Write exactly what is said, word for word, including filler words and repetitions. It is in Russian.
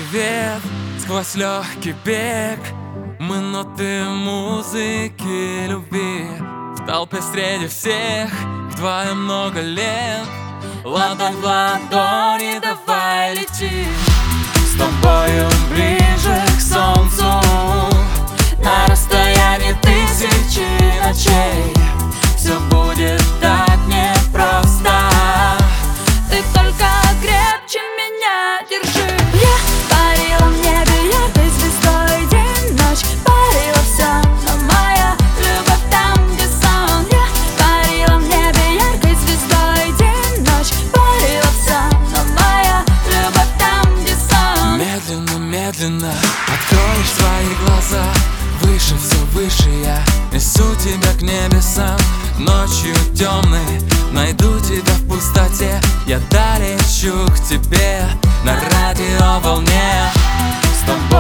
свет сквозь легкий бег. Мы ноты музыки любви в толпе среди всех, вдвоем много лет. Ладонь в ладони, давай лети с тобою ближе к солнцу, на расстоянии тысячи ночей. Все будет так непросто, ты только крепче меня держи. Я парила в небе яркой звездой день, ночь, парила все, но моя любовь там, где сон. Я парила в небе яркой звездой день, ночь, парила все, но моя любовь там, где сон. Медленно, медленно откроешь свои глаза, выше, все выше я несу тебя к небесам. Ночью темной найду тебя в пустоте, я долечу к тебе на радиоволне. С тобой